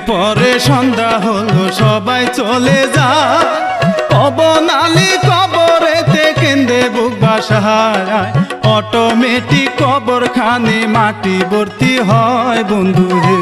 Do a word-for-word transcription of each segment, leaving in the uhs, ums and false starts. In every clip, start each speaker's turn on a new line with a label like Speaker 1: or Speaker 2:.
Speaker 1: পরে সন্ধ্যা হলো সবাই চলে যায়, পবন আলী কবরেতে কেন্দে বুক বাসায়, অটোমেটিক কবরখানি মাটি ভর্তি হয় বন্ধু হে।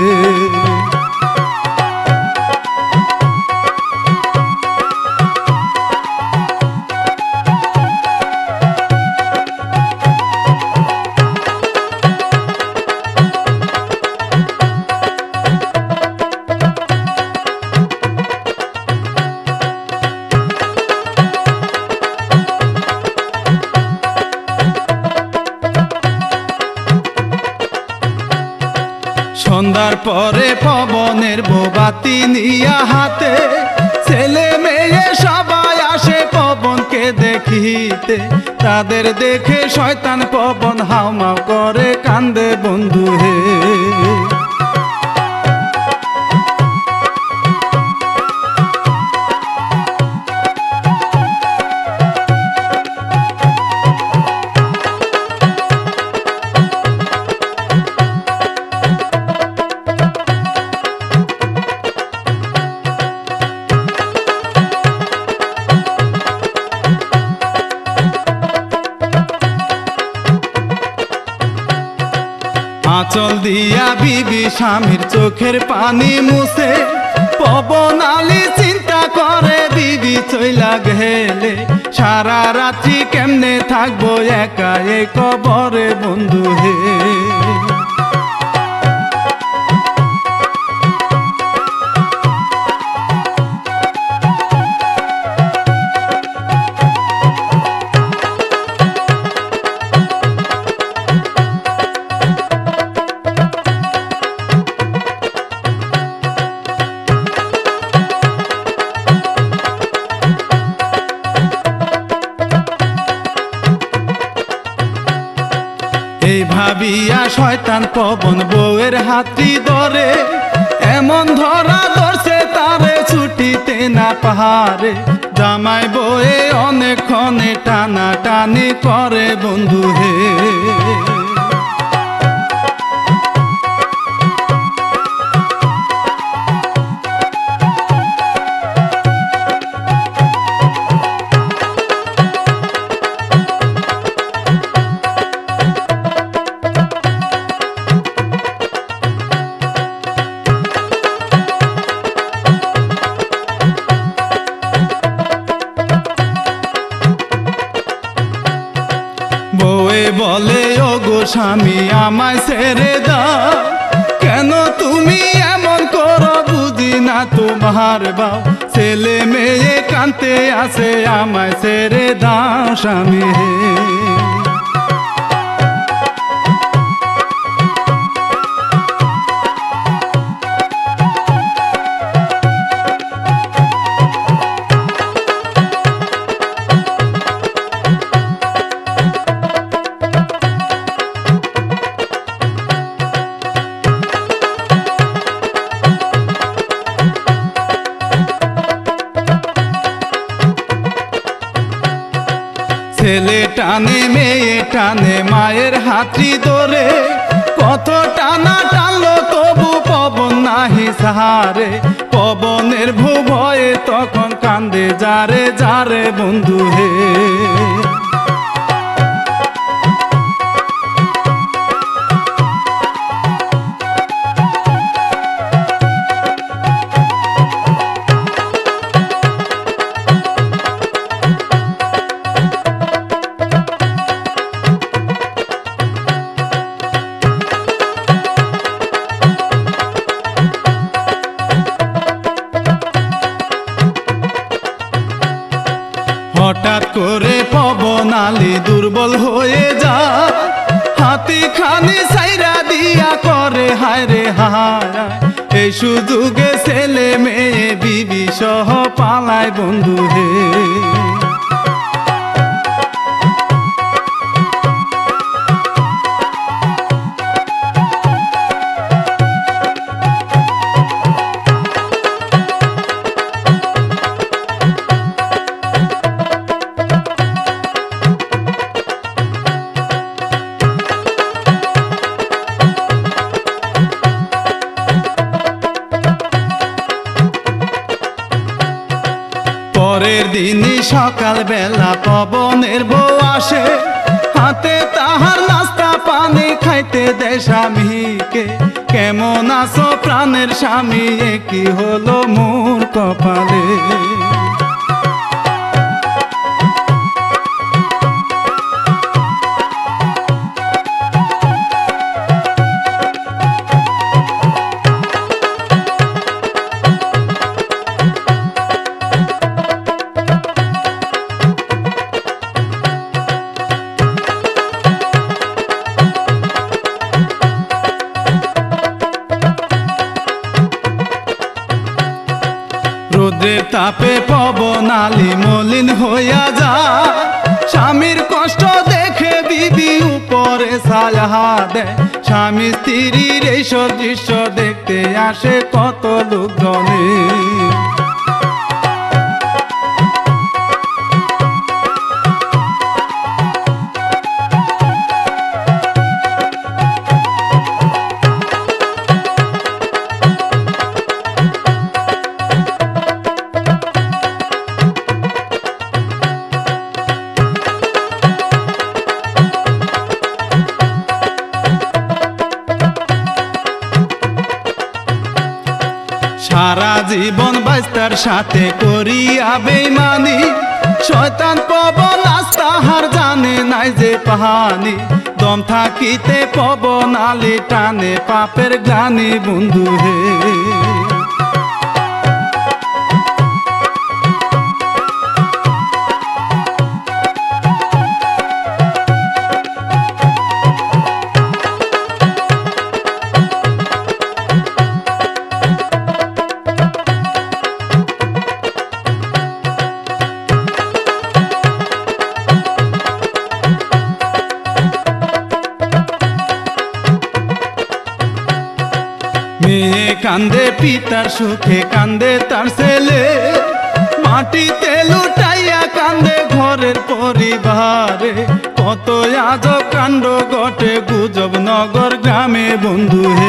Speaker 1: সন্ধ্যার পরে পবনের বাতি নিয়া হাতে, ছেলে মেয়ে সবাই আসে পবনকে দেখিতে, তাদের দেখে শয়তান পবন হাউমাউ করে কান্দে বন্ধু হে। আঁচল দিয়া বিবি স্বামীর চোখের পানি মুছে, পবন আলী চিন্তা করে বিবি চইলা গেলে, সারা রাত্রি কেমনে থাকবো একা এ কবরে বন্ধু হে। এই ভাবিয়া শয়তান পবন বউয়ের হাতটি ধরে, এমন ধরা ধরছে তারে ছুটিতে না পাহাড়ে, জামাই বউয়ে অনেকক্ষণে টানা টানি করে বন্ধু হে। বউয়ে বলে ও গো স্বামী আমায় ছেড়ে দাও, কেন তুমি এমন করো বুঝি না তোমার বাও, ছেলে মেয়ে কাঁদতে আসে আমায় ছেড়ে দাও স্বামী হে। ছেলে টানে মেয়ে টানে মায়ের হাতটি ধরে, কত টানা টানলো তবু পবন নাহি সাহারে, পবনের ভয়ে তখন কান্দে যারে যারে বন্ধু হে। হঠাৎ করে পবন আলী দুর্বল হয়ে যায়, হাতি খানি সাইরা দিয়া করে হায় রে হায়, এই সুযোগে ছেলে মেয়ে বিবি সহ পালায় বন্ধু হে। পরের দিনই সকাল বেলা পবনের বউ আসে, হাতে তাহার নাস্তা পানি খাইতে দেয় স্বামীকে। কেমন আছো প্রাণের স্বামী, এ কি হলো মোর কপালে। রোদের তাপে পবন আলি মলিন হইয়া যায়, স্বামীর কষ্ট দেখে বিবি উপরে ছায়া দেয়। স্বামী স্ত্রীর এইসব দৃশ্য দেখতে আসে কত লোকজনে। সারা জীবন বাইস্তার সাথে করিয়া বেইমানি, শয়তান পবন আজ তাহার জানে নাই যে পাহানি। দম থাকিতে পবন আলি টানে পাপের গ্লানি বন্ধু হে। মেয়ে কান্দে পিতার সুখে, কান্দে তার ছেলে, মাটিতে লুটাইয়া কান্দে ঘরের পরিবারে। কত আজব কাণ্ড ঘটে গুজব নগর গ্রামে বন্ধু হে।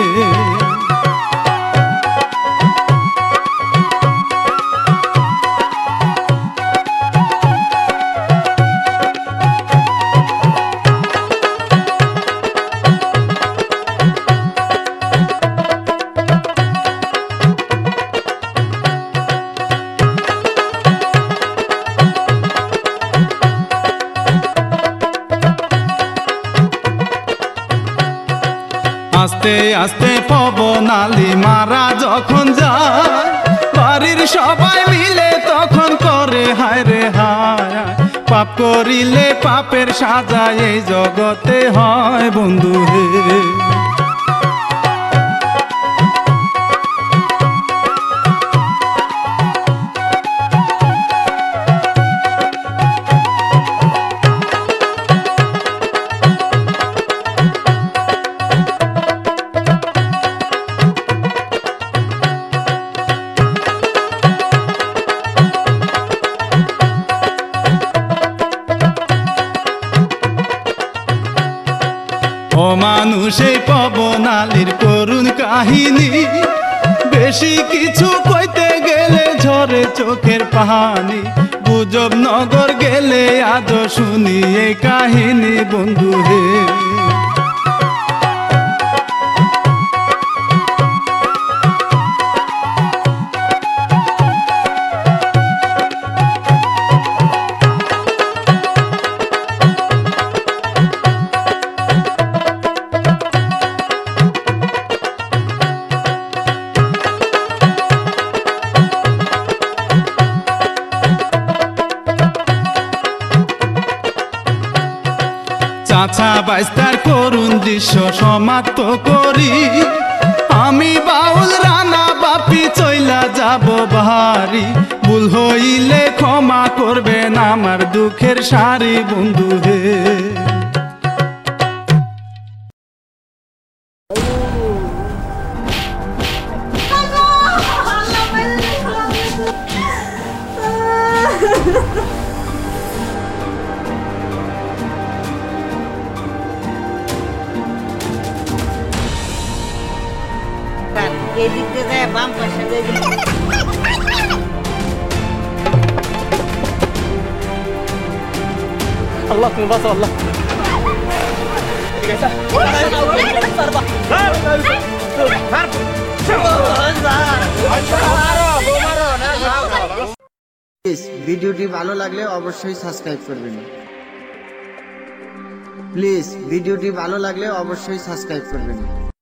Speaker 1: আস্তে আস্তে পবন আলি মারা যখন যায়, বাড়ির সবাই মিলে তখন করে হায় রে হায়। পাপ করিলে পাপের সাজা এই জগতে হয় বন্ধু হে। অমানুষে পবন আলির করুণ কাহিনী, বেশি কিছু কইতে গেলে ঝরে চোখের পানি। গুজব নগর গেলে আজ শুনি এই কাহিনী বন্ধু হে। চাচা বাইস্তার করুণ দৃশ্য সমাপ্ত করি, আমি বাউল রানা বাপি চইলা যাব বাহারি। ভুল হইলে ক্ষমা করবেন আমার দুঃখের সারি বন্ধু হে।
Speaker 2: এদিক দিয়ে যায় বাম পাশে আল্লাহ তুমি বাঁচাও আল্লাহ
Speaker 3: প্লিজ ভিডিওটি ভালো লাগলে অবশ্যই সাবস্ক্রাইব করবেন প্লিজ ভিডিওটি ভালো লাগলে অবশ্যই সাবস্ক্রাইব করবেন